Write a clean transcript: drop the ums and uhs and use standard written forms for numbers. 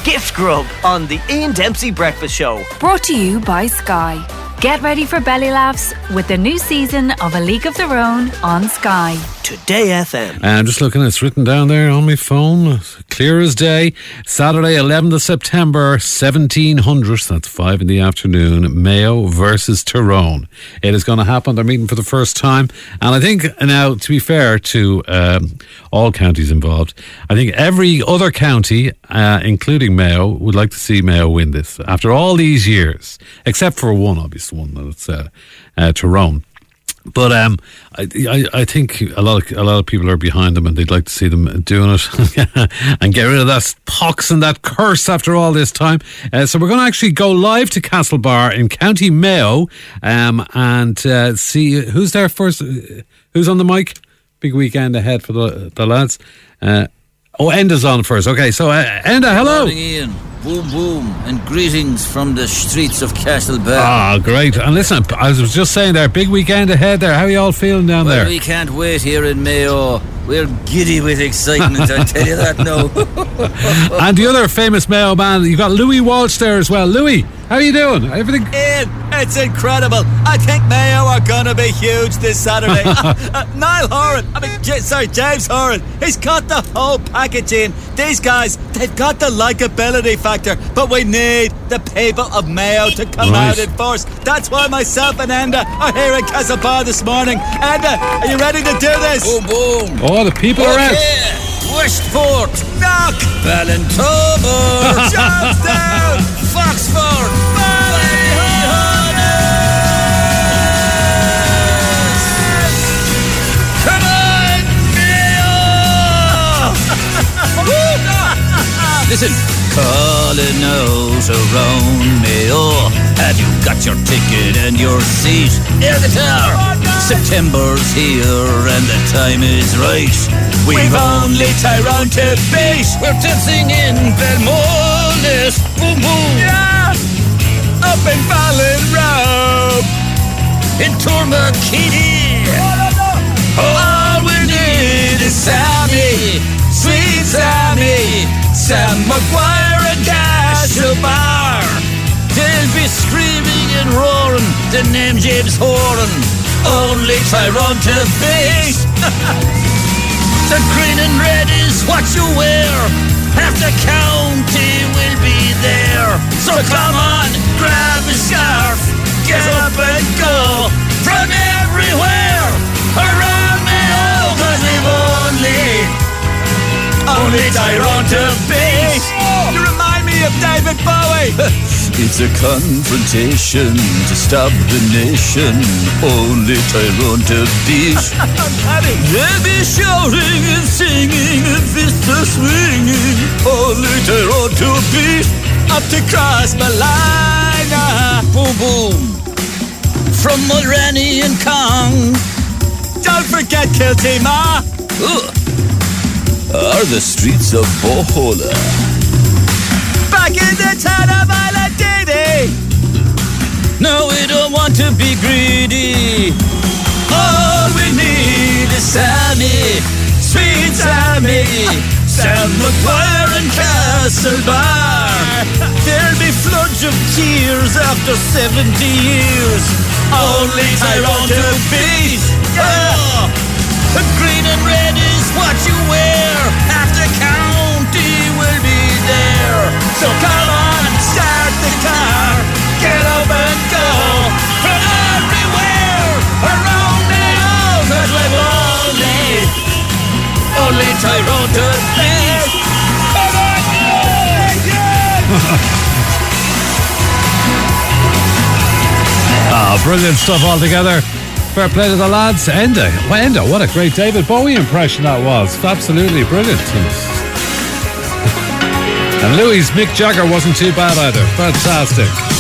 Gift Grub on the Ian Dempsey Breakfast Show. Brought to you by Sky. Get ready for belly laughs with the new season of A League of Their Own on Sky. Today FM. I'm just looking, it's written down there on my phone, clear as day. Saturday, 11th of September, 1700, that's 5 in the afternoon, Mayo versus Tyrone. It is going to happen, they're meeting for the first time. And I think, now, to be fair to all counties involved, I think every other county, including Mayo, would like to see Mayo win this. After all these years, except for one, obviously, one that's Tyrone. But I think a lot of people are behind them, and they'd like to see them doing it and get rid of that pox and that curse after all this time. So we're going to actually go live to Castlebar in County Mayo and see who's there first. Who's on the mic? Big weekend ahead for the lads. Enda's on first. Okay, so Enda, hello. Good morning, Ian. Boom, boom, and greetings from the streets of Castlebar. Ah, great. And listen, I was just saying there, big weekend ahead there. How are you all feeling down there? We can't wait here in Mayo. We're giddy with excitement, I tell you that now. And the other famous Mayo man, you've got Louis Walsh there as well. Louis, how are you doing? Everything? Ian, it's incredible. I think Mayo are going to be huge this Saturday. Niall Horan, James Horan, he's got the whole package in. These guys, they've got the likability factor, but we need the people of Mayo to come out in force. That's why myself and Enda are here in Castlebar this morning. Enda, are you ready to do this? Boom, boom. Oh, the people are out. Westport, Knock, Ballintober, Johnstown, Foxford, come on, Mayo! Listen, calling out around Mayo. Have you got your ticket and your seat? Air the tower. September's here and the time is right. We've only Tyrone to beat. We're dancing in Belmolis. Boom, boom. Yeah! Up in Ballinrobe, In Tourmakeedy. all we need is Sammy, sweet Sammy, Sam Maguire and Castlebar. They'll be screaming and roaring the name James Horan. Only Tyrone to beat. The green and red is what you wear. Half the county will be there. So come on, grab a scarf, get up and go. From everywhere around Mayo, 'cause we've only Tyrone to beat. You remind me of David Bowie. It's a confrontation to stop the nation. Only Tyrone to beat. They'll be shouting and singing and fists swinging. Only Tyrone to beat. Up to cross Malina. Boom, boom. From Mulranny and Kong. Don't forget Kiltima. Are the streets of Bohola. Back in the town of Island Didi. No, we don't want to be greedy. All we need is Sammy, sweet Sammy, Sam Maguire and Castlebar. There'll be floods of tears after 70 years. Only Tyrone to beat. Yeah. The green and red is what you wear. Half the county will be there. So come on, start the car, get up and go. From everywhere around Mayo, 'cause we've only Tyrone to beat. Come on, Brilliant stuff altogether. Fair play to the lads. Enda, what a great David Bowie impression that was. Absolutely brilliant. And Louis' Mick Jagger wasn't too bad either. Fantastic.